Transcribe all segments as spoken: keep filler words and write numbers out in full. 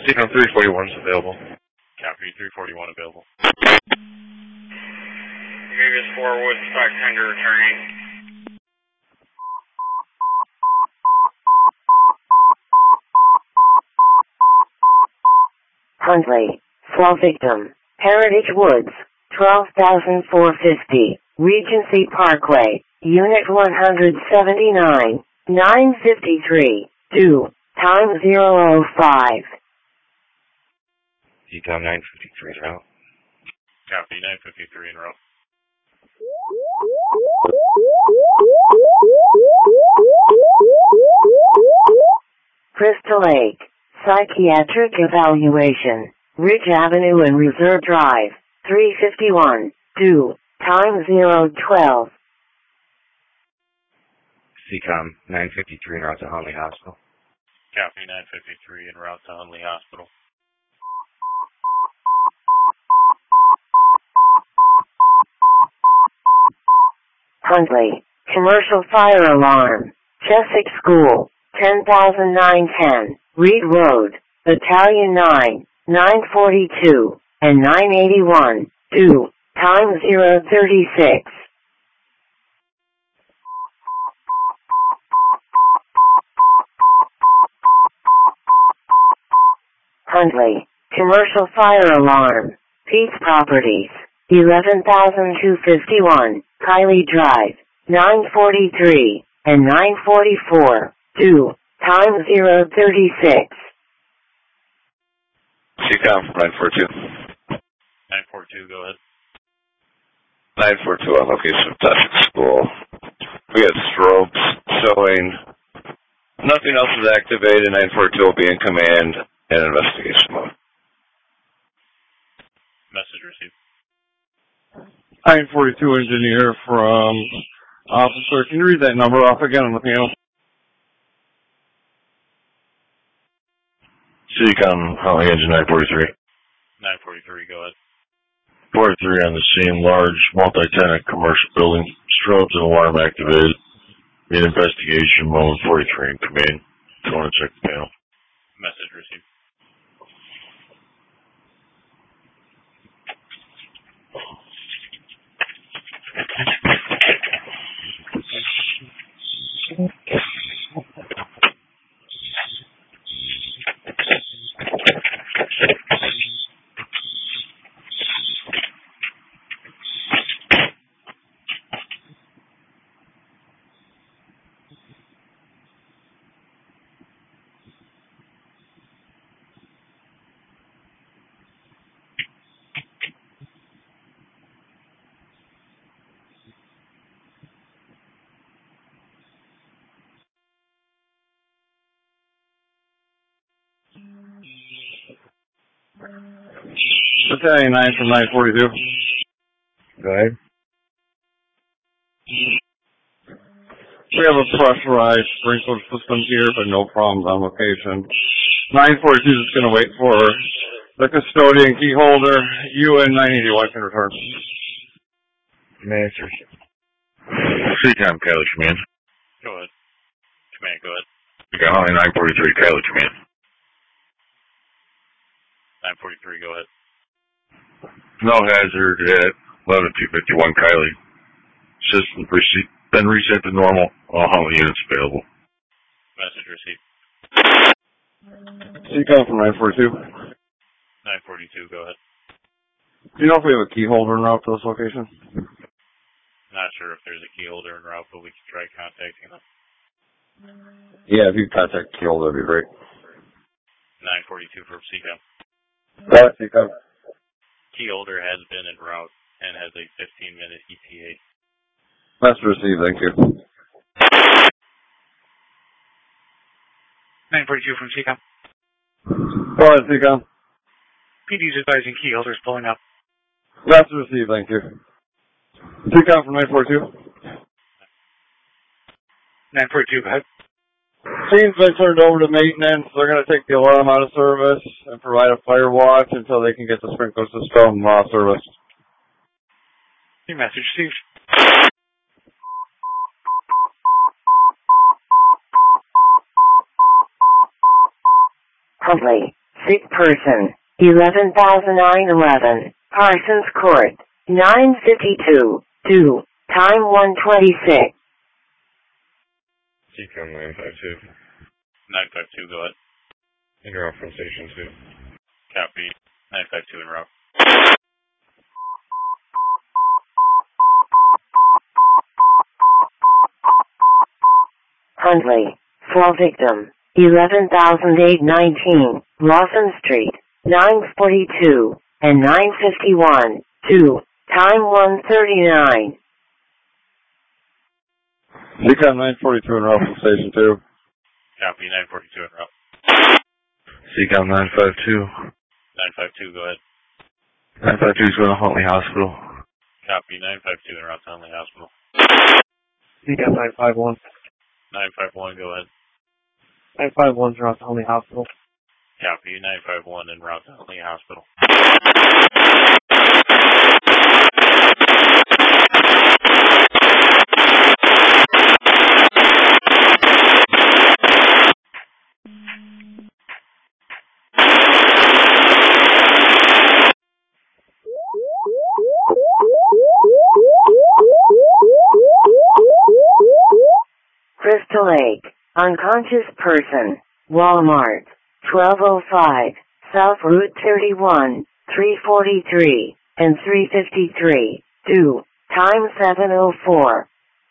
Seacom three forty-one is available. Copy, three forty-one available. Vegas four, Woodstock Tender returning. Huntley, fall victim, Heritage Woods, twelve thousand four hundred fifty, Regency Parkway, Unit one seventy-nine, nine fifty-three, two, time zero oh five. Seacom nine fifty-three en route. Copy, nine fifty-three en route. Crystal Lake, psychiatric evaluation, Ridge Avenue and Reserve Drive, three fifty-one, two, time zero twelve. Seacom nine fifty-three en route to Huntley Hospital. Copy, nine fifty-three en route to Huntley Hospital. Huntley, commercial fire alarm, Cheswick School, ten thousand nine ten, Reed Road, Battalion nine, nine forty-two, and nine eighty-one, two, time zero thirty-six. Huntley, commercial fire alarm, Peace Properties, eleven thousand two hundred fifty-one, Kylie Drive, nine forty-three, and nine forty-four, two, time zero thirty-six. Seacom nine forty-two. nine forty-two, go ahead. nine forty-two on location of Cheswick School. We had strobes showing. Nothing else is activated. nine forty-two will be in command and investigation mode. Message received. nine forty-two engineer from officer. Can you read that number off again on the panel? Seacom, Huntley Engine nine forty-three. nine forty-three, go ahead. forty-three on the scene, large multi-tenant commercial building, strobes and alarm activated. Mid investigation, moment forty-three in command. Go on and check the panel. Message received. Battalion nine from nine forty-two. Go ahead. We have a pressurized sprinkler system here, but no problems on location. nine forty-two is just going to wait for the custodian key holder. U N nine eighty-one can return. Master. Seacom, Kylie Command. Go ahead. Command, go ahead. We got Huntley nine forty-three, Kylie Command. nine forty-three, go ahead. No hazard at eleven two fifty-one, Kylie. System rece- been reset to normal. All Huntley units available. Message received. Seacom from nine forty-two. nine forty-two, go ahead. Do you know if we have a key holder en route to this location? Not sure if there's a key holder en route, but we can try contacting them. Yeah, if you contact key holder, that'd be great. nine forty-two from Seacom. Got it, Seacom. Key holder has been en route and has a fifteen minute E T A. Message received, thank you. nine forty-two from Seacom. Go ahead, Seacom. P D's advising key holders pulling up. Message received, thank you. Seacom from nine forty-two. nine forty-two, go ahead. Scene's been turned over to maintenance. They're going to take the alarm out of service and provide a fire watch until they can get the sprinkler system uh, serviced. Your message received. Huntley, Sick person, eleven thousand nine eleven, Parsons Court, nine fifty-two, two, time one twenty-six. C COM nine five two. nine five two, go ahead. En route from Station two. Copy. nine five two en route. Huntley, fall victim, eleven thousand eight nineteen, Lawson Street, nine forty-two, and nine fifty-one, two, time one thirty-nine. C COM nine forty-two en route from Station two. Copy. nine forty-two en route. C COM nine five two. nine five two, go ahead. nine five two is going to Huntley Hospital. Copy. nine five two en route to Huntley Hospital. C COM nine five one. nine five one, go ahead. nine five one en route to Huntley Hospital. Copy. nine five one en route to Huntley Hospital. Crystal Lake, unconscious person, Walmart, twelve oh five, South Route thirty-one, three forty-three, and three fifty-three, two, time seven oh four.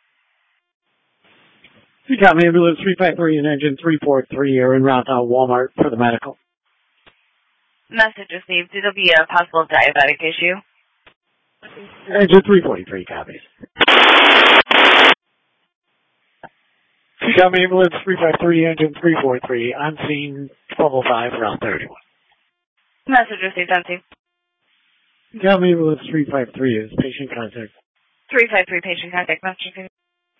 C COM ambulance three five three and engine three four three are en route to Walmart for the medical. Message received. It'll be a possible diabetic issue. Engine three forty-three copies. C COM ambulance three five three, engine three four three, on scene twelve oh five, route thirty-one. Message received, on scene. C COM ambulance three five three is patient contact. three five three patient contact. Message received.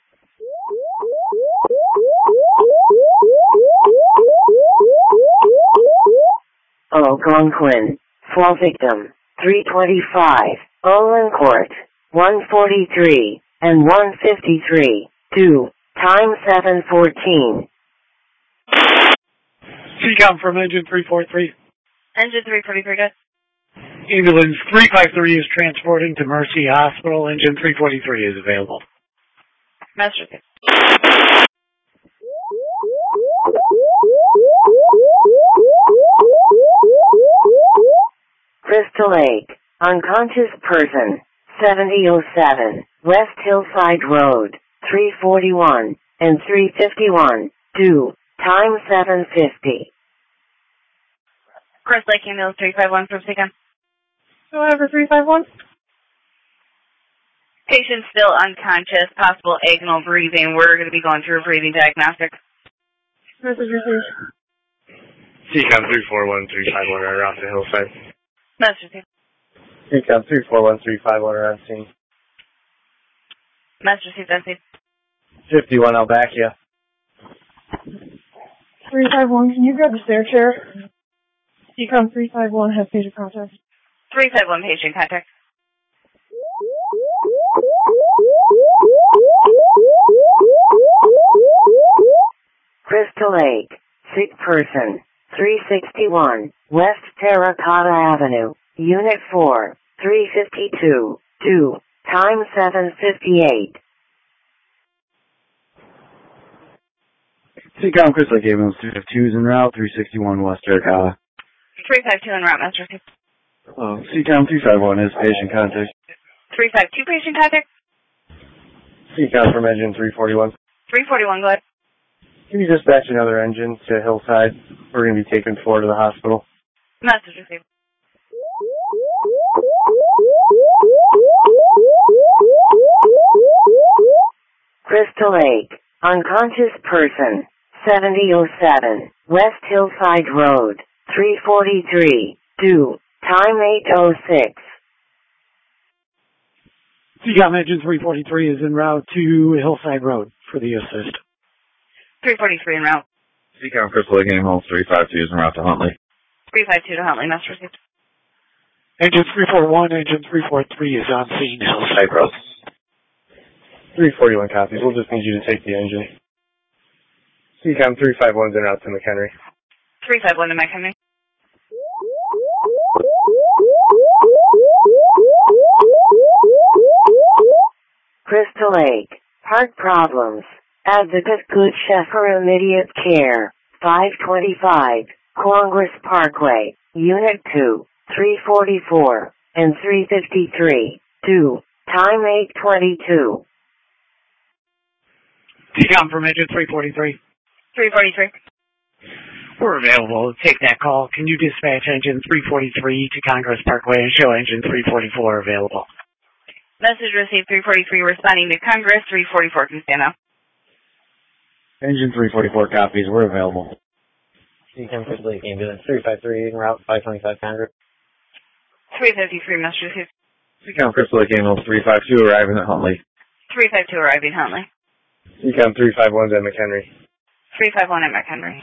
Algonquin, fall victim, three twenty-five, Olin Court, one forty-three, and one fifty-three, two, time seven fourteen. C COM from engine three four three. Engine three forty-three, good. Ambulance three five three is transporting to Mercy Hospital. Engine three forty-three is available. Message received. Crystal Lake, unconscious person, seventy oh seven, West Hillside Road, three forty-one, and three fifty-one, two, time seven fifty. Crystal Lake ambulance three five one from C COM. Whatever, three five one. Patient still unconscious, possible agonal breathing. We're going to be going through a breathing diagnostic. Message received. C COM three four one three five one are off the hillside. Message received. C COM three four one three five one are on scene. Message received, on scene. fifty-one, I'll back you. three five one, can you grab the stair chair? C COM three five one has patient contact. three five one patient contact. Crystal Lake, sick person, three sixty-one, West Terracotta Avenue, Unit four, three fifty-two, two, time seven fifty-eight. C COM Crystal Lake ambulance three five two is en route, three sixty-one West Terracotta. three five two en route, message received. Oh, C COM three five one is patient contact. three five two patient contact. C COM from engine three forty-one. three forty-one, go ahead. Can you dispatch another engine to Hillside? We're going to be taking four to the hospital. Message received. Crystal Lake, unconscious person, seventy oh seven, West Hillside Road, three forty-three, two, time eight oh six. C COM engine three forty-three is en route to Hillside Road for the assist. three forty-three en route. C COM Crystal Lake ambulance three five two is en route to Huntley. three five two to Huntley, message received. Engine three four one, engine three four three is on scene, Hillside Road. three forty-one copies. We'll just need you to take the engine. C COM three five one's en route to McHenry. three five one to McHenry. Crystal Lake. Heart problems. Advocate Good Shepherd Immediate Care. five twenty-five. Congress Parkway. Unit two. three forty-four. And three fifty-three. two. Time eight twenty-two. T COM from engine three forty-three. three forty-three. We're available. Take that call. Can you dispatch engine three forty-three to Congress Parkway and show engine three forty-four available? Message received three forty-three responding to Congress. three forty-four can stand up. Engine three forty-four copies. We're available. C COM Crystal Lake Ambulance three five three en route five twenty-five Congress. three fifty-three message received. C COM Crystal Lake Ambulance three five two arriving at Huntley. three five two arriving Huntley. C COM three five one's at McHenry. three five one at McHenry.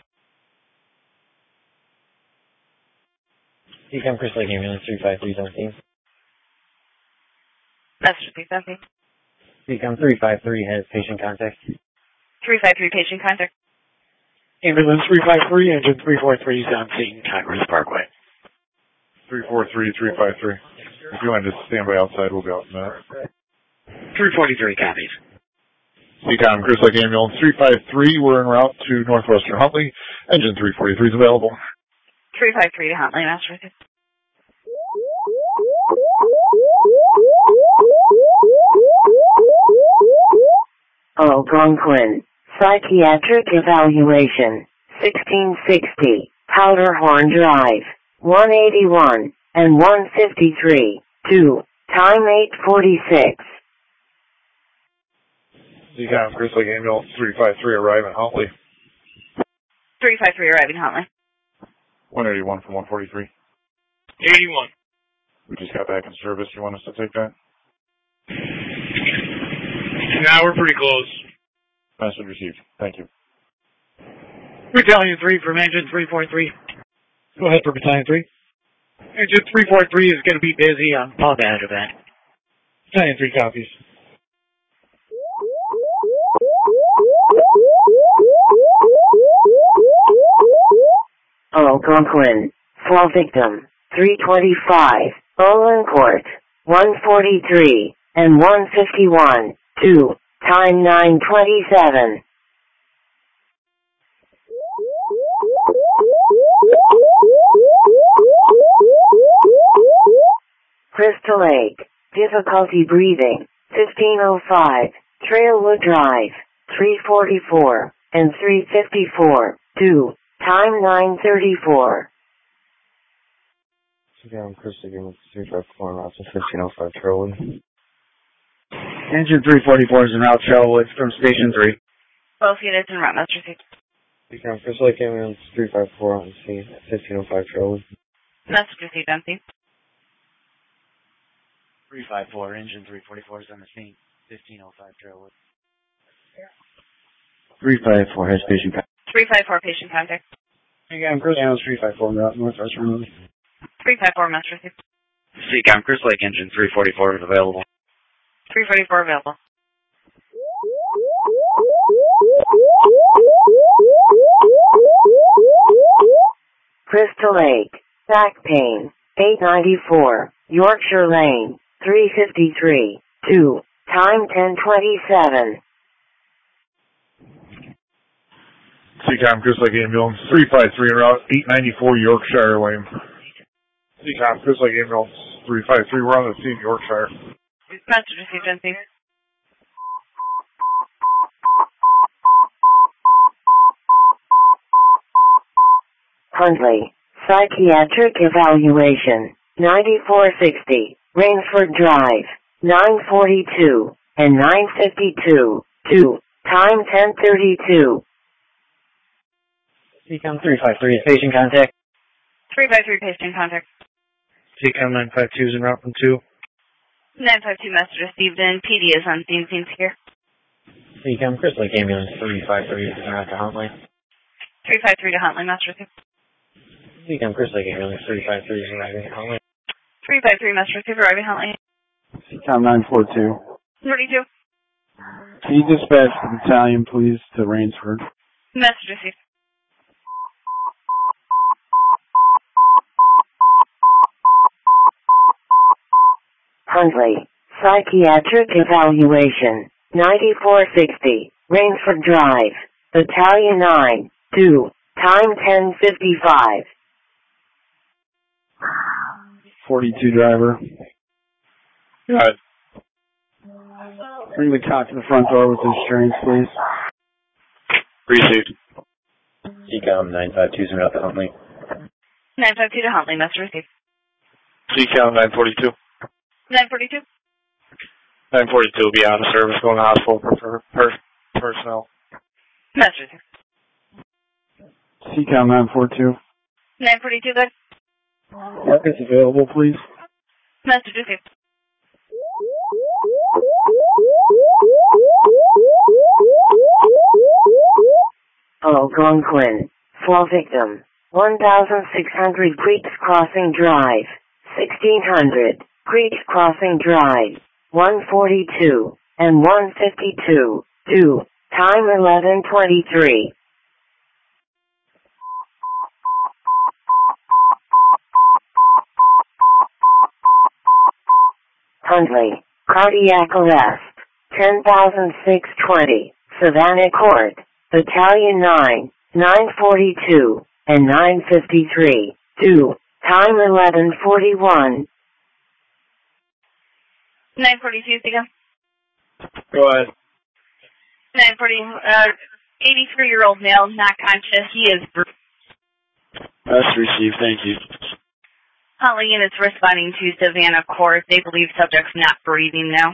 C COM Crystal Lake Ambulance three five three is on scene. Message received, empty. C COM three five three has patient contact. three five three patient contact. Ambulance three five three, engine three forty-three is on scene, Congress Parkway. three four three, three five three. If you want to just stand by outside, we'll be out in a minute. three forty-three copies. C COM Crystal Lake Ambulance three five three, we're en route to Northwestern Huntley. Engine three forty-three is available. three five three to Huntley, message received. Algonquin. Psychiatric Evaluation. sixteen sixty. Powderhorn Drive. one eighty-one and one fifty-three. two. Time eight forty-six. C COM Crystal Lake Ambulance three five three arriving Huntley. three five three arriving Huntley. one eighty-one from one forty-three. eighty-one. We just got back in service. You want us to take that? Now we're pretty close. Message received. Thank you. Battalion three from engine three forty-three. Go ahead for Battalion three. Engine three forty-three is going to be busy on pub out event. Battalion three copies. Algonquin. Fall victim. three twenty-five. Olin Court. one forty-three and one fifty-one. two. Time nine twenty-seven. Crystal Lake. Difficulty breathing. fifteen oh five. Trailwood Drive. three forty-four and three fifty-four. two. Time nine thirty-four. C COM Crystal Lake Ambulance three five four en route to fifteen oh five Trailwood. Engine three forty-four is en route Trailwood from Station three. Both units en route, message received. C COM Crystal Lake Ambulance three five four on scene at fifteen oh five Trailwood. Message received, empty. three five four, engine three forty-four is on the scene. fifteen oh five Trailwood. three five four has patient contact. three five four patient contact. C COM Crystal Ambulance three five four en route Northwestern Huntley. three five four, message received. C COM Crystal Lake engine three forty-four is available. three forty-four available. Crystal Lake. Back pain. eight ninety-four. Yorkshire Lane. three fifty-three. two. Time ten twenty-seven. C COM Crystal Lake Ambulance three five three en route eight ninety-four Yorkshire Lane. C COM Crystal Lake Ambulance three five three, we're on the scene, Yorkshire. Message received, empty. Huntley. Psychiatric Evaluation. ninety-four sixty. Rainsford Drive. nine forty-two and nine fifty-two. two. Time ten thirty-two. C COM three five three is patient contact. three five three patient contact. C COM nine five two is en route from two. nine five two message received and P D is on scene, seems here. C COM Crystal Lake Ambulance three five three is en route to Huntley. three five three to Huntley, message received. C COM Crystal Lake Ambulance three five three is arriving at Huntley. three five three message received, arriving Huntley. C COM nine four two. thirty-two. Can you dispatch the battalion, please, to Rainsford? Message received. Huntley. Psychiatric evaluation, ninety-four sixty, Rainsford Drive, Battalion nine, two, time ten fifty-five. forty-two driver. Got it. Bring the cop to the front door with insurance, please. Received. C COM nine five two is out to Huntley. nine five two to Huntley, message received. C COM nine forty-two. nine forty-two. nine forty-two will be out of service going to hospital for, for, for personnel. Message received. C COM nine forty-two. nine forty-two, good. Marcus available, please. Message received. Algonquin, fall victim, one thousand six hundred Creeks Crossing Drive, sixteen hundred Creeks Crossing Drive, one forty-two and one fifty-two, two, time eleven twenty-three. Huntley, cardiac arrest, ten thousand six hundred twenty, Savannah Court, Battalion nine, nine forty-two, and nine fifty-three, two, time eleven forty-one. nine forty-two, speak up. Go ahead. nine forty, uh, eighty-three-year-old male, not conscious. He is bruised. That's received, thank you. Huntley units responding to Savannah Court. They believe subject's not breathing now.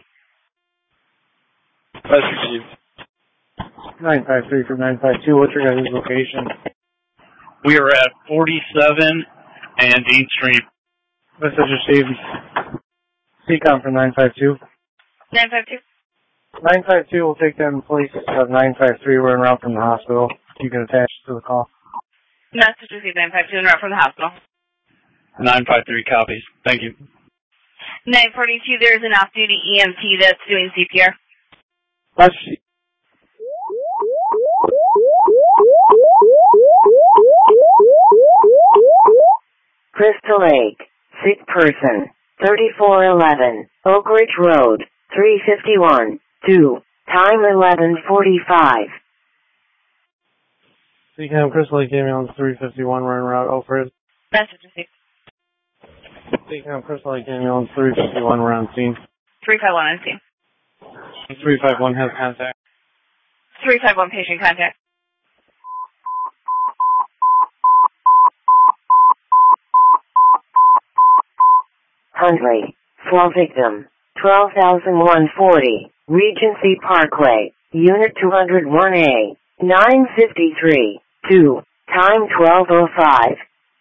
That's received. nine five three from nine five two, what's your guys' location? We are at forty-seven and Dean Street. Message received. C COM from nine five two. nine five two. nine five two will take them in place of nine five three. We're en route from the hospital. You can attach to the call. Message received, nine five two, en route from the hospital. nine five three copies. Thank you. nine forty-two, there's an off-duty E M T that's doing C P R. Let's Crystal Lake, sick person, thirty-four eleven, Oak Ridge Road, three fifty-one, two, time eleven forty-five. C COM Crystal Lake ambulance three fifty-one, we're en route, Oak Ridge. Message received. C COM Crystal Lake ambulance three fifty-one, we're on scene. three five one on scene. three five one has contact. three five one patient contact. Huntley, fall victim, twelve thousand one hundred forty, Regency Parkway, Unit two oh one A, nine fifty-three, two, time twelve oh five.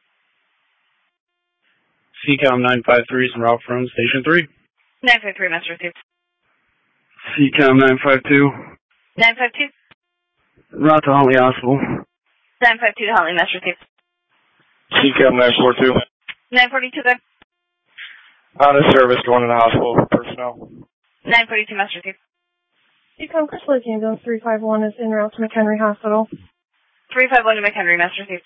C COM nine five three is en route from Station three. nine five three, message received. C COM nine five two. nine five two. Route to Huntley Hospital. nine five two to Huntley, message received. C COM nine forty-two. nine forty-two, good. Out of service going to the hospital for personnel. nine forty-two, message received. C COM Crystal Lake ambulance three five one is en route to McHenry Hospital. three five one to McHenry, message received.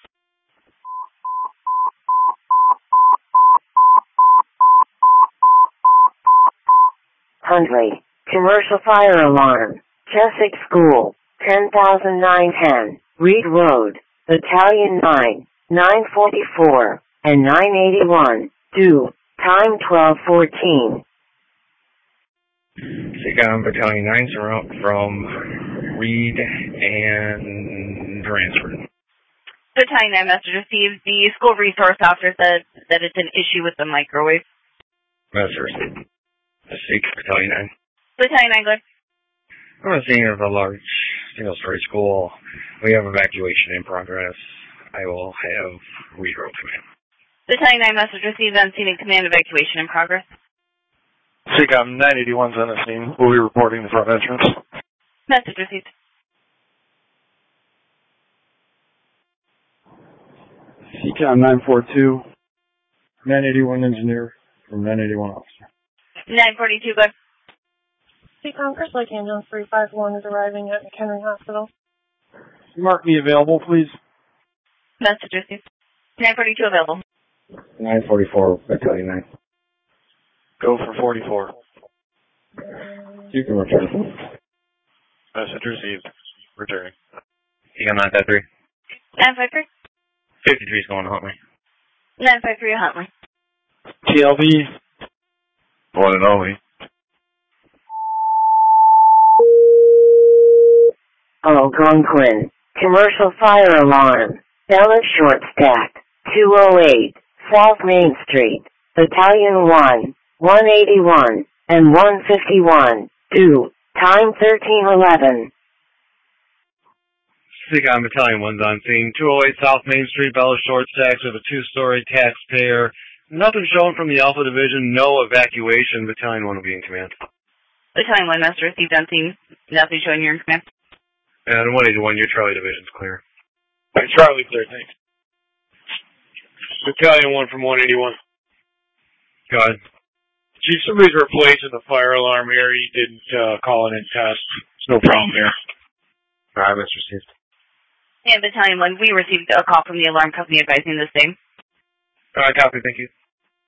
Huntley, commercial fire alarm, Cheswick School, ten thousand nine hundred ten, Reed Road, Battalion nine, nine forty-four, and nine eighty-one, two, time twelve fourteen. C COM Battalion nine is out from Reed and Ransford. Battalion nine, message received. The school resource officer said that it's an issue with the microwave. That's received. C COM Battalion nine. Battalion nine, good. On the scene of a large single-story school, we have evacuation in progress. I will have Reed Road command. Battalion nine, message received on scene and command evacuation in progress. C COM nine eighty-one's on the scene. We'll be reporting the front entrance. Message received. C COM nine forty-two. nine eighty-one engineer from nine eighty-one officer. nine forty-two, good. C COM Crystal Lake ambulance three five one is arriving at McHenry Hospital. Mark me available, please. Message received. nine forty-two available. nine forty-four, Battalion nine. Go for forty-four. You can return. Message received. Returning. C COM nine five three. nine five three. fifty-three is going to Huntley. nine five three Huntley. T L V. One and only. Algonquin. Commercial fire alarm. Bella Short Stack. two oh eight. South Main Street. Battalion one. one eighty-one. And one fifty-one. two. Time thirteen eleven. C COM Battalion one's on scene. two oh eight South Main Street, Bella Short Stacks with a two-story taxpayer. Nothing shown from the Alpha Division. No evacuation. Battalion one will be in command. Battalion one, Master received on scene. Nothing showing you're in command. And one eighty-one, your Charlie Division's clear. Right, Charlie clear, thanks. Battalion one from one eighty-one. Go ahead. Chief, somebody's replacing the fire alarm here. He didn't uh, call it in test. There's no problem here. All right, Mister received. And Battalion one, we received a call from the alarm company advising the same. All right, copy, thank you.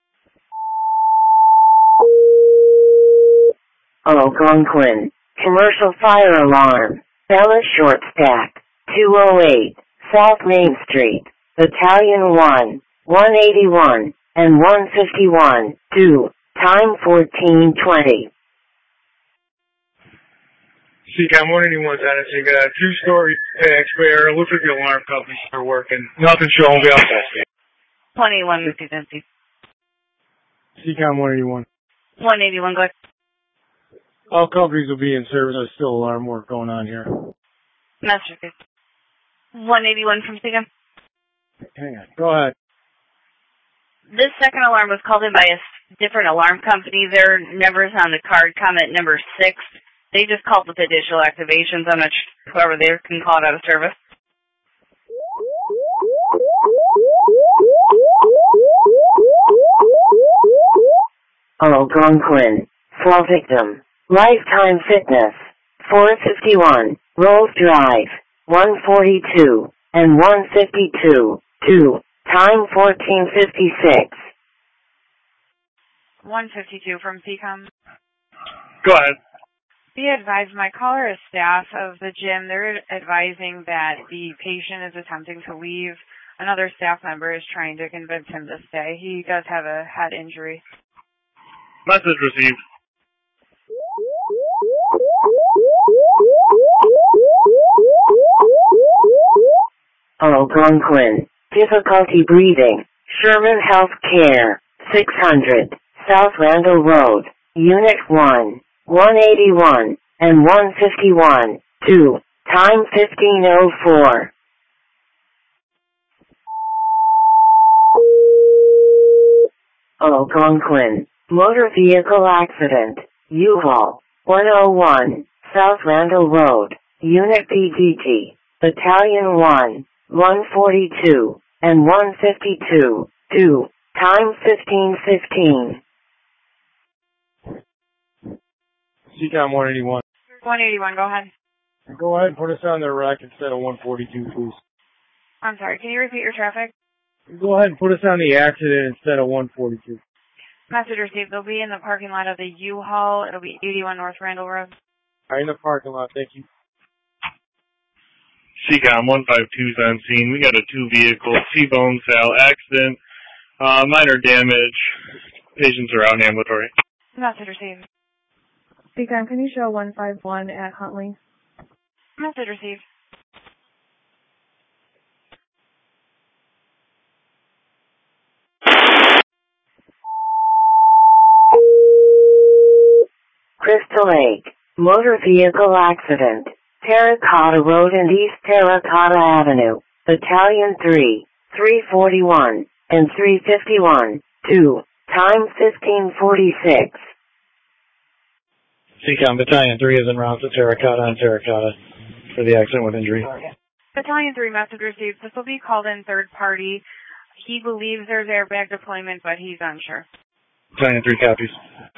Algonquin. Commercial fire alarm. Bella Short Stack. two oh eight. South Main Street. Battalion one. one eighty-one. And one fifty-one. two. Time fourteen twenty. C COM one eighty-one's on it. So you got a two-story taxpayer. Looks like the alarm company's still working. Nothing showing. Be outside. one eighty-one received on scene. C COM one eighty-one. one eighty-one, go ahead. All companies will be in service. There's still alarm work going on here. Master received. one eighty-one from C COM. Hang on. Go ahead. This second alarm was called in by a different alarm company. Their number's on the card, comment number six. They just called with additional activations. I'm not sure whoever there can call it out of service. Algonquin. Fall victim. Lifetime Fitness. four fifty-one. Rose Drive. one forty-two. And one fifty-two. two. Time fourteen fifty-six. one fifty-two from C COM. Go ahead. Be advised, my caller is staff of the gym. They're advising that the patient is attempting to leave. Another staff member is trying to convince him to stay. He does have a head injury. Message received. Algonquin. Difficulty breathing. Sherman Health Care. six hundred. South Randall Road. Unit one. one eighty-one. And one fifty-one. two. Time fifteen oh four. Algonquin. Motor vehicle accident. U-Haul. one oh one. South Randall Road. Unit P G T. Battalion one. one forty-two. And one fifty-two. two. Time fifteen fifteen. C COM one eighty-one. one eighty-one, go ahead. Go ahead and put us on the rack instead of one forty-two, please. I'm sorry, can you repeat your traffic? Go ahead and put us on the accident instead of one forty-two. Message received. They'll be in the parking lot of the U-Haul. It'll be eighty-one North Randall Road. All right, in the parking lot. Thank you. C COM one fifty-two is on scene. We got a two-vehicle T-bone style accident. Uh, minor damage. Patients are out in ambulatory. Message received. C COM, can you show one five one at Huntley? Message received. Crystal Lake. Motor vehicle accident. Terracotta Road and East Terracotta Avenue. Battalion three. three forty-one. And three fifty-one. two. Time fifteen forty-six. C COM Battalion three is en route to Terracotta and Terracotta for the accident with injury. Battalion three, message received. This will be called in third party. He believes there's airbag deployment, but he's unsure. Battalion three copies.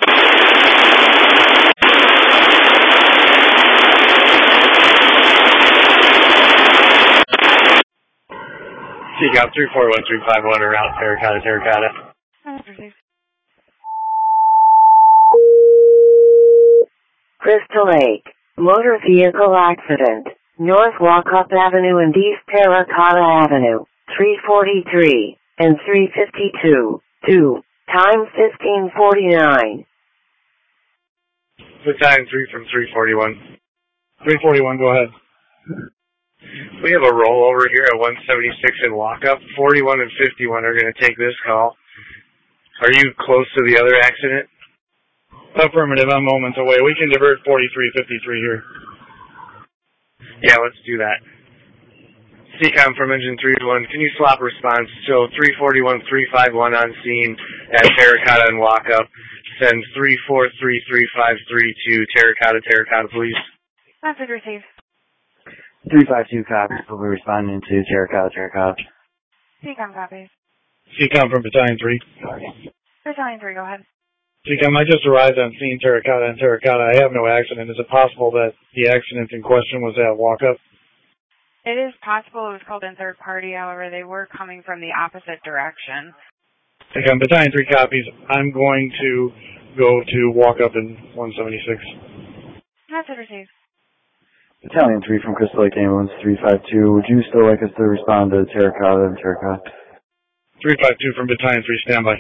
C COM three four one three five one around Terracotta, Terracotta. Message received. Crystal Lake, motor vehicle accident, North Walkup Avenue and East Terracotta Avenue, three forty-three and three fifty-two, two, time fifteen forty-nine. Battalion three from three forty-one. three forty-one, go ahead. We have a rollover here at one seventy-six in Walkup. forty-one and fifty-one are going to take this call. Are you close to the other accident? Affirmative, I'm moments away. We can divert forty-three fifty-three here. Yeah, let's do that. C COM from engine three one, can you swap response? So three forty-one three fifty-one on scene at Terracotta and Walkup. Send three four three three five three to Terracotta, Terracotta, please. Message received. three five two copies. We'll be responding to Terracotta, Terracotta. C COM copies. C COM from Battalion three. Battalion three, go ahead. C COM, I just arrived on scene Terracotta and Terracotta. I have no accident. Is it possible that the accident in question was at Walkup? It is possible it was called in third party, however, they were coming from the opposite direction. C COM, Battalion three copies. I'm going to go to Walkup in one seventy-six. Message received. Battalion three from Crystal Lake Ambulance three five two. Would you still like us to respond to Terracotta and Terracotta? three five two from Battalion three, standby.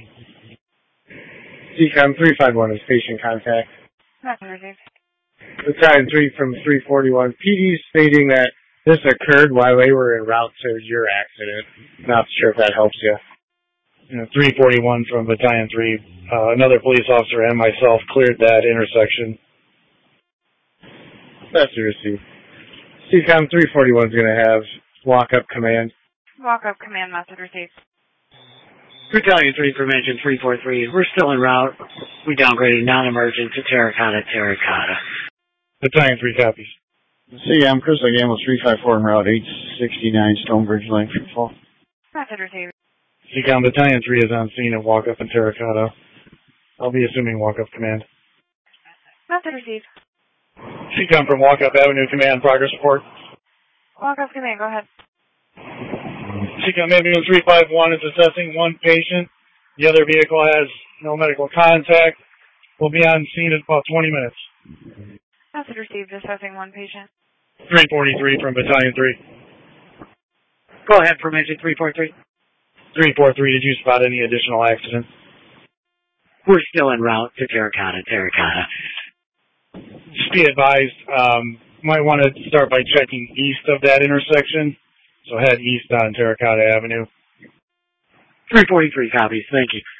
C COM three five one is patient contact. Message received. Battalion three from three forty-one. P D stating that this occurred while they were en route to your accident. Not sure if that helps you. You know, three forty-one from Battalion three. Uh, another police officer and myself cleared that intersection. That's the receipt. C COM three forty-one is going to have walk-up command. Walk-up command, message received. Battalion three from engine three forty-three. We're still en route. We downgraded non-emergent to Terracotta, Terracotta. Battalion three copies. C M, Crystal Lake Ambulance three five four en route eight sixty-nine Stonebridge Lane. Full. Message received. C COM Battalion three is on scene at walk-up in Terracotta. I'll be assuming walk-up command. Message received. C COM from Walkup Avenue Command, progress report. Walk-up command, go ahead. C COM Ambulance three five one is assessing one patient. The other vehicle has no medical contact. We'll be on scene in about twenty minutes. Message received, assessing one patient. three forty-three from Battalion three. Go ahead from engine three forty-three. three forty-three, did you spot any additional accidents? We're still en route to Terracotta, Terracotta. Just be advised, um, might want to start by checking east of that intersection. So head east on Terracotta Avenue. three forty-three copies, thank you.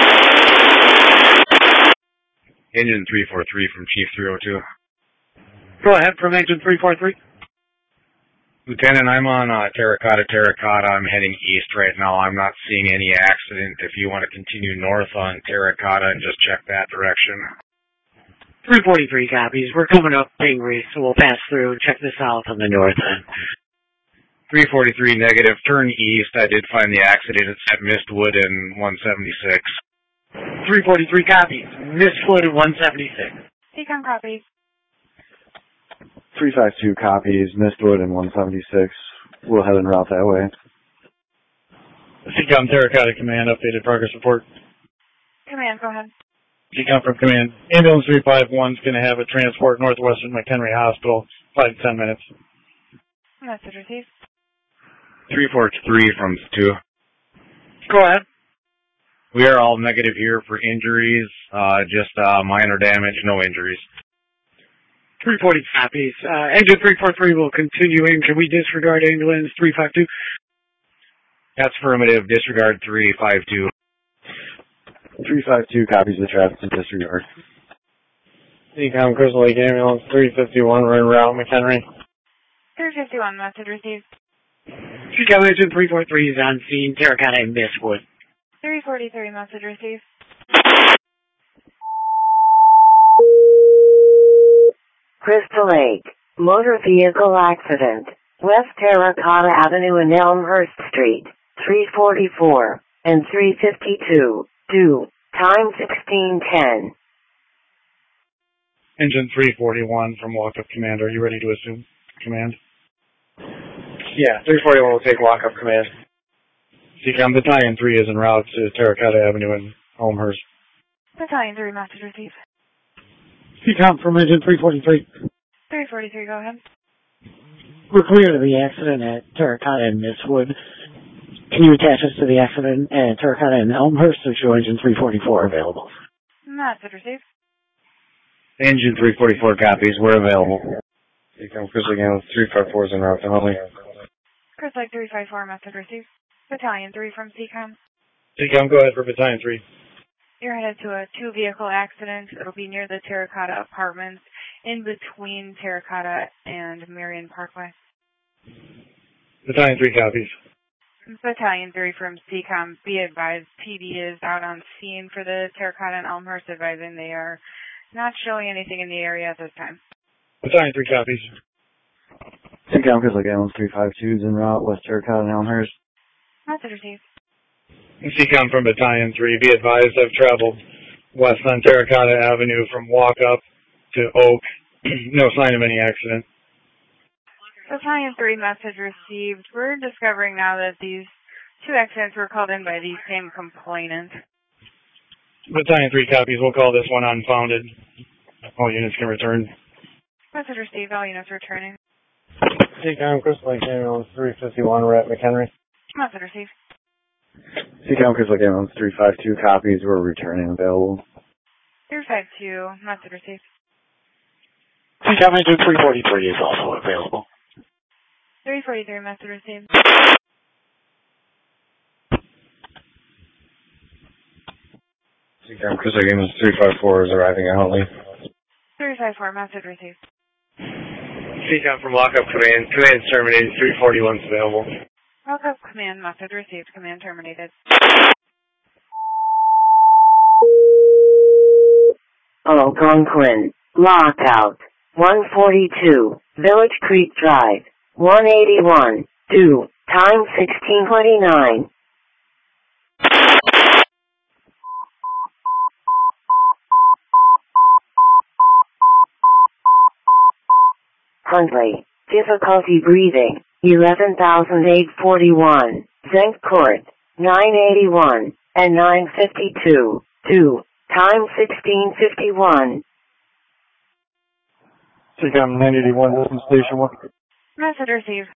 Engine three forty-three from Chief three oh two. Go ahead from engine three forty-three. Lieutenant, I'm on uh, Terracotta, Terracotta. I'm heading east right now. I'm not seeing any accident. If you want to continue north on Terracotta and just check that direction. three forty-three copies. We're coming up Pingree, so we'll pass through and check the south on the north end. three forty-three negative. Turn east. I did find the accident. It's at Mistwood and one seventy-six. three forty-three copies. Mistwood and one seventy-six. C COM copies. three five two copies. Mistwood and one seventy-six. We'll head en route that way. C COM Terracotta Command, updated progress report. Command, go ahead. C COM from Command. Ambulance three five one is going to have a transport Northwestern McHenry Hospital. Five to ten minutes. Message received. three forty-three from two. Go ahead. We are all negative here for injuries. Uh, just uh, minor damage, no injuries. three forty copies. Uh, engine three forty-three will continue in. Can we disregard ambulance three five two? That's affirmative. Disregard three five two. three five two copies of traffic and disregard. C COM Crystal Lake Ambulance three fifty-one, we're en route McHenry. three fifty-one, message received. C COM engine three forty-three is on scene, Terracotta and Mistwood. three forty-three, message received. Crystal Lake, motor vehicle accident, West Terracotta Avenue and Elmhurst Street, three forty-four and three fifty-two, due, time sixteen ten. Engine three forty-one from Walkup Command. Are you ready to assume command? Yeah, three forty-one will take walk-up command. C COM Battalion three is en route to Terracotta Avenue and Elmhurst. Battalion three, message received. C-Com from engine three forty-three. three forty-three, go ahead. We're clear to the accident at Terracotta and Mistwood. Can you attach us to the accident at Terracotta and Elmhurst or show engine three forty-four available? Message received. Engine three forty-four copies. We're available. C-Com Chris again with three five four is en route to Huntley. Chris Lake three five four, message received. Battalion three from C-Com. C-Com, go ahead for Battalion three. You're headed to a two-vehicle accident. It'll be near the Terracotta Apartments, in between Terracotta and Marion Parkway. Battalion three copies. Battalion three from C-Com. Be advised, P D is out on scene for the Terracotta and Elmhurst, advising they are not showing anything in the area at this time. Battalion three copies. C-Com Chris Lake Ambulance three five two is en route, West Terracotta and Elmhurst. Message received. C-Com from Battalion three, be advised I've traveled west on Terracotta Avenue from Walk Up to Oak. No sign of any accident. Battalion three, message received. We're discovering now that these two accidents were called in by the same complainant. Battalion three copies, we'll call this one unfounded. All units can return. Message received, all units returning. C-Com Chris Lake Ambulance three fifty-one, we're at McHenry. Message received. C-Com Chris Lake Ambulance three five two copies. We're returning available. three five two, message received. C-Com engine three forty-three is also available. three forty-three, message received. C-Com Chris Lake Ambulance three five four is arriving at Huntley. three five four, message received. C-Com from Lockup Command. Command terminated. three forty-one is available. Lockup command, message received. Command terminated. Algonquin. Lockout. one forty-two. Village Creek Drive. one eighty-one. two. Time sixteen twenty-nine. Huntley. Difficulty breathing. eleven thousand eight hundred forty-one. Zinc Court. nine eighty-one. And nine fifty-two. two. Time sixteen fifty-one. C-Com nine eighty-one, Wilson Station one. Message received.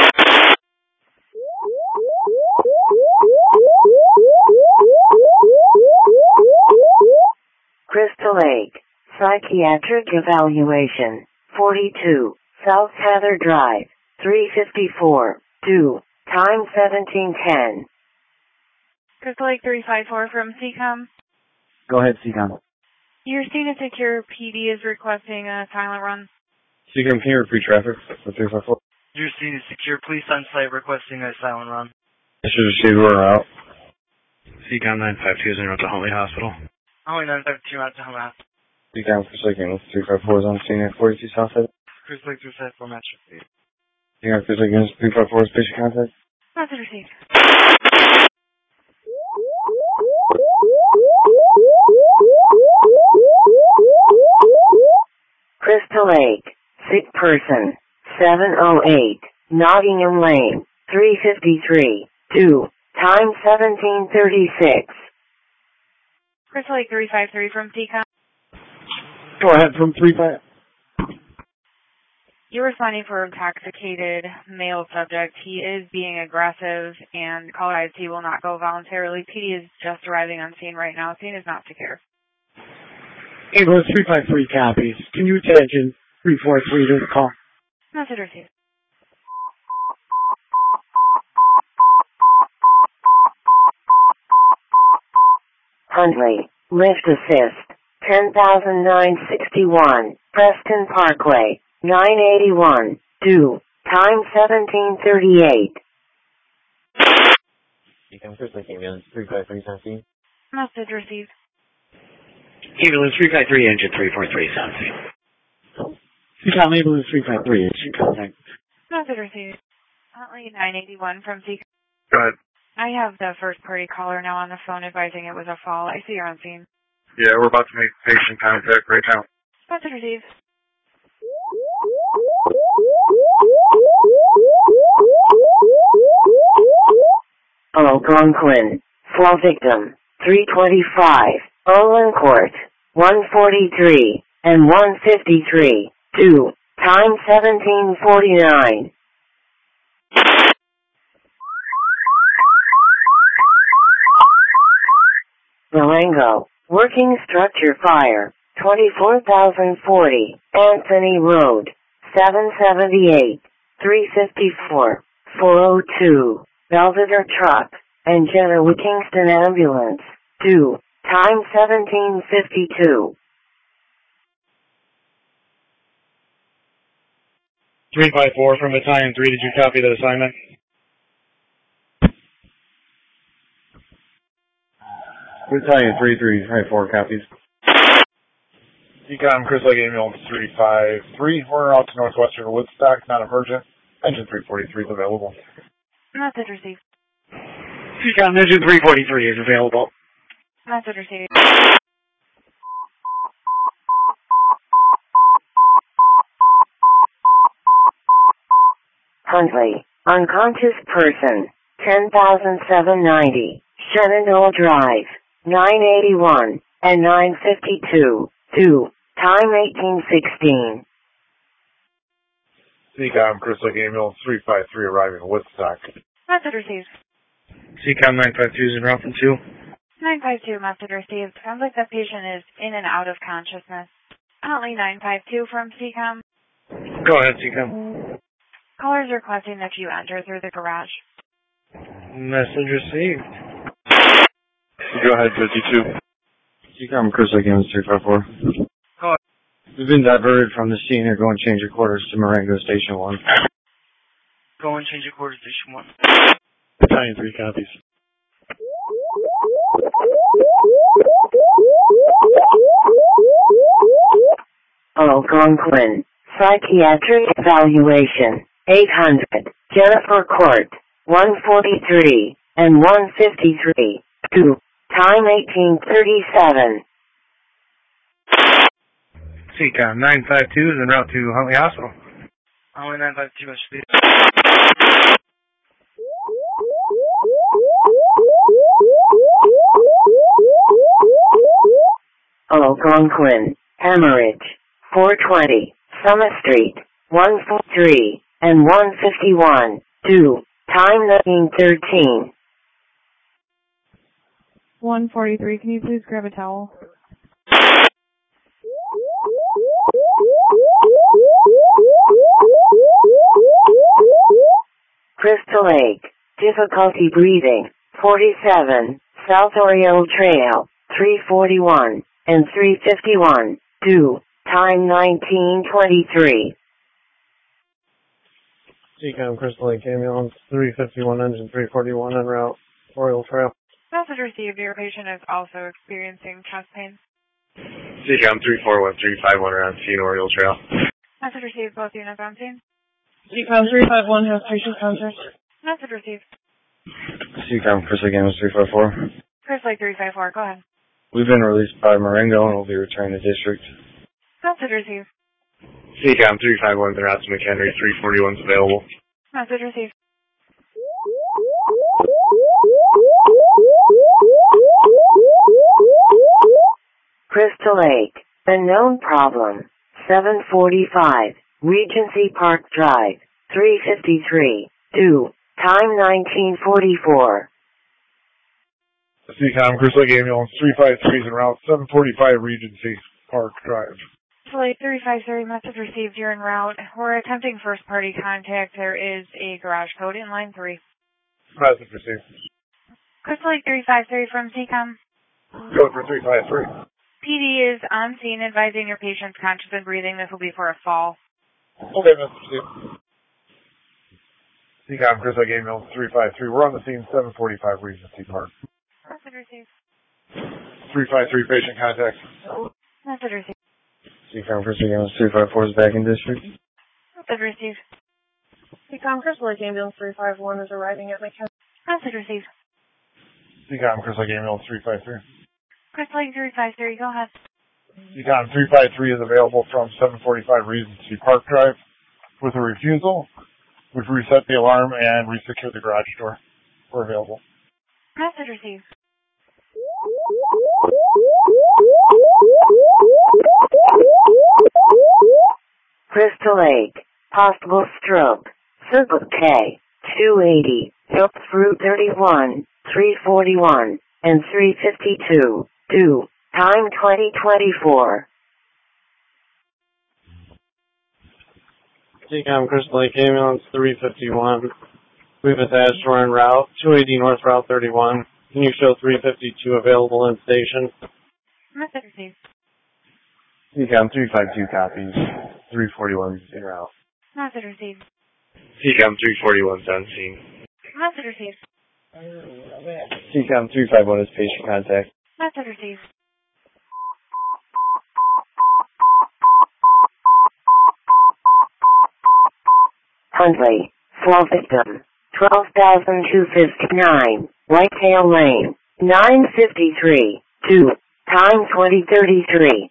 Crystal Lake. Psychiatric evaluation. forty-two. South Heather Drive. three fifty-four. two. Time seventeen ten. Crystal Lake three five four from C-Com. Go ahead, C-Com. Your scene is secure. P D is requesting a silent run. C-Com, can you repeat traffic for three five four? Your scene is secure. Police on site requesting a silent run. I should have received we're out. C-Com nine five two is en route to Huntley Hospital. Only nine five two out to home out. C-Com Chris Lake Ambulance three five four is on scene at forty-two Southside. Chris Lake three five four, match received. C-Com Chris Lake Ambulance three five four is patient contact. Message received. Crystal Lake. Sick person. seven oh eight. Nottingham Lane. three fifty-three. two. Time seventeen thirty-six. Crystal Lake three five three from C-Com. Go ahead from three five. You're responding for intoxicated male subject. He is being aggressive, and caller I C will not go voluntarily. P D is just arriving on scene right now. Scene is not secure. Ambulance three five three copies. Can you attach in three four three to the call? Message received. Huntley. Lift assist. ten thousand nine hundred sixty-one. Preston Parkway. nine eighty-one. two. Time seventeen thirty-eight. C-Com Chris Lake Ambulance three five three is on scene. Message received. Ambulance three five three, engine three four three is on scene. C-Com ambulance three five three, engine contact. Message received. Huntley nine eighty-one from C-Com. Go ahead. I have the first party caller now on the phone advising it was a fall. I see you're on scene. Yeah, we're about to make patient contact right now. Message received. Algonquin. Fall victim. three twenty-five. Olin Court. one forty-three. and one fifty-three. two. Time seventeen forty-nine. Marengo. Working structure fire. twenty-four thousand forty. Anthony Road. seven seventy-eight. three fifty-four. four oh two. Belvedere truck. And General Kingston ambulance. two. Time seventeen fifty-two. three five four from Battalion three, did you copy that assignment? Battalion three three five four copies. Econ Chris Lake Ambulance three five three. We're out to northwestern Woodstock, not emergent. Engine three forty-three is available. Message received. Econ Engine three forty-three is available. Message received. Huntley. Unconscious person. ten thousand seven hundred ninety. Shenandoah Drive. nine eighty-one and nine fifty-two. two. Time eighteen sixteen. Econ Chris Lake Ambulance three five three arriving in Woodstock. Message received. C COM nine five two is in route from two. nine five two, message received. Sounds like that patient is in and out of consciousness. Huntley nine five two from C COM. Go ahead, C COM. Caller is requesting that you enter through the garage. Message received. Go ahead, fifty-two. C COM Chris Lake Ambulance three five four. Go ahead. We've been diverted from the scene or go and change your quarters to Marengo Station one. Go and change your quarters to Station one. Battalion three copies. Algonquin. Psychiatric evaluation. eight hundred. Jennifer Court. one forty-three and one fifty-three. two. Time eighteen thirty-seven. C COM nine five two is en route to Huntley Hospital. Huntley nine five two, message received. Algonquin. Hemorrhage. four twenty. Summer Street. one forty-three and one fifty-one. two. Time nineteen thirteen. one forty-three, can you please grab a towel? Crystal Lake. Difficulty breathing. forty-seven. South Oriole Trail. three forty-one and three fifty-one. two. Time nineteen twenty-three. C COM Crystal Lake Ambulance three fifty-one, engine three forty-one en route, Oriole Trail. Message received. Your patient is also experiencing chest pain. C COM three four one three five one around scene, Oriole Trail. Message received. Both units on scene. C COM three five one has patient contact. Message received. C COM Chris Lake Ambulance three five four. Chris Lake three five four, go ahead. We've been released by Marengo and will be returning to district. Message received. C COM three five one is en route to McHenry, three forty-one is available. Message received. Crystal Lake. Unknown problem. seven forty-five. Regency Park Drive. three fifty-three. two. Time nineteen forty-four. C COM Chris Lake Ambulance three five three is en route seven forty-five Regency Park Drive. Flight three five three, message received. You're en route. We're attempting first party contact. There is a garage code in line three. Message received. Crystal Lake three five three from C COM. Code for three five three. P D is on scene advising your patient's conscious and breathing. This will be for a fall. Okay, message received. C COM Chris Lake Ambulance three five three. We're on the scene seven forty-five Regency Park. Message received. three five three patient contact. Message received. C COM Chris Lake Ambulance three five four is back in district. Message received. C COM Crystal Lake Ambulance three five one is arriving at McHenry. Message received. C COM Chris Lake Ambulance three five three. Crystal Lake three five three, go ahead. C COM three five three is available from seven forty-five Regency Park Drive with a refusal. We've reset the alarm and resecured the garage door. We're available. Message received. Thank you. Crystal Lake, possible stroke. Circle K, two eighty, Phillips Route thirty-one, three forty-one, and three fifty-two. Due, time twenty twenty-four. C COM Crystal Lake Ambulance three fifty-one. We've attached we're en route, two eighty North Route thirty-one. Can you show three fifty-two available in station? Message received. C COM three five two copies. three forty-one is en route. Message received. C COM three forty-one is on scene. Message received. C COM three five one is patient contact. Message received. Huntley, fall victim, twelve thousand two hundred fifty-nine, Whitetail Lane, nine fifty-three, two, time twenty thirty-three.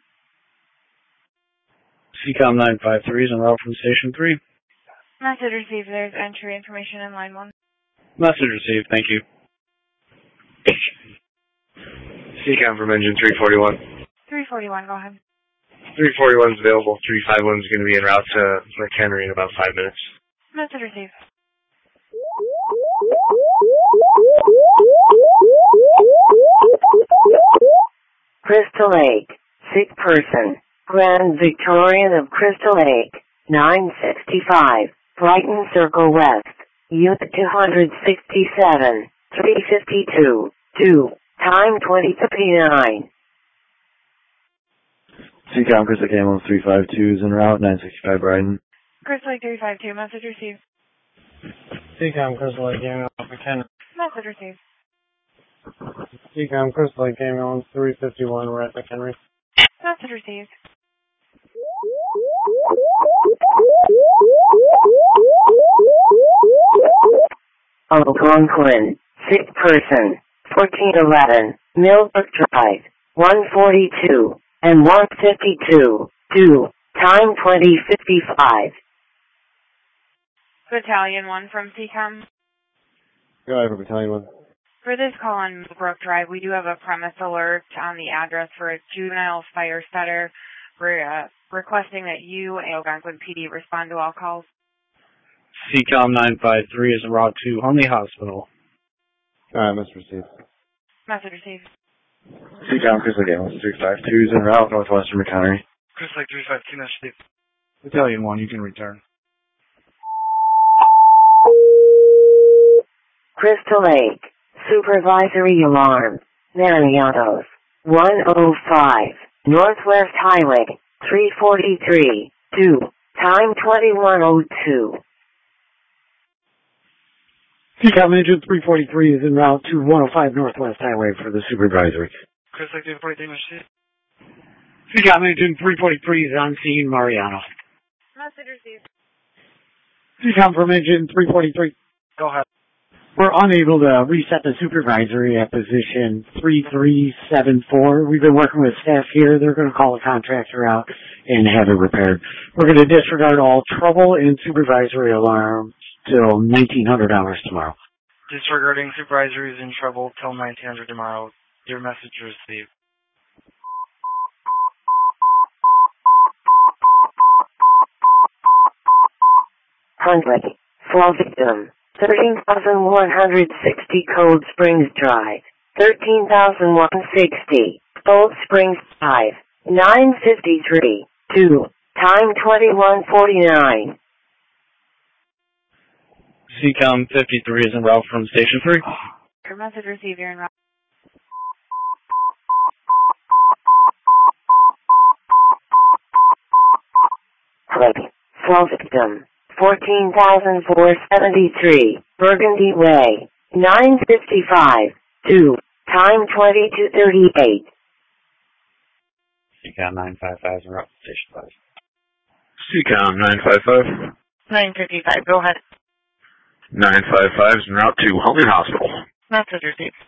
C COM nine five three is en route from Station three. Message received. There's entry information in line one. Message received. Thank you. C COM from engine three forty-one. three forty-one, go ahead. three forty-one is available. three fifty-one is going to be en route to McHenry in about five minutes. Message received. Crystal Lake, sick person, Grand Victorian of Crystal Lake, nine sixty-five, Brighton Circle West, Unit two sixty-seven, three fifty-two, two, time twenty thirty-nine. C COM Crystal Lake Ambulance three five two is en route, nine sixty-five Brighton. Crystal Lake three five two, message received. C COM Crystal Lake Ambulance McHenry. Message received. C COM Crystal Lake Ambulance three fifty-one, we're at McHenry. Message received. Algonquin, sick person, fourteen eleven, Millbrook Drive, one forty-two, and one fifty-two, two, time twenty fifty-five. Battalion one from C COM. Go ahead for Battalion one. For this call on Millbrook Drive, we do have a premise alert on the address for a juvenile fire setter. We're uh, requesting that you, Algonquin P D, respond to all calls. C COM nine five three is en route to Huntley Hospital. Alright, message received. Message received. C COM Crystal Lake Ambulance three five two is en route, northwestern McHenry. Crystal Lake three five two, message received. Battalion one, you can return. Crystal Lake, supervisory alarm, Marianos, one oh five, Northwest Highway, three forty-three, two, time twenty-one oh two. C COM Engine three forty-three is en route to one oh five Northwest Highway for the supervisory. Crystal Lake three forty-three, message received. C COM Engine three forty-three is on scene, Mariano. Message received. C COM from Engine three forty-three. Go ahead. We're unable to reset the supervisory at position three three seven four. We've been working with staff here. They're going to call a contractor out and have it repaired. We're going to disregard all trouble and supervisory alarm till nineteen hundred hours tomorrow. Disregarding supervisory is in trouble till nineteen hundred tomorrow. Your message received. Huntley, fall victim, thirteen thousand one hundred sixty Cold Springs Drive, thirteen thousand one hundred sixty, Cold Springs Drive, nine fifty-three, two, time twenty-one forty-nine. C COM fifty-three is en route from Station three. Your message received, you're en route. Huntley, fall victim, fourteen thousand four hundred seventy-three, Burgundy Way, nine fifty-five, two, time twenty-two thirty-eight. C COM nine five five is en route from Station five. C COM nine five five. nine fifty-five, go ahead. nine five five is en route to Huntley Hospital. Message received.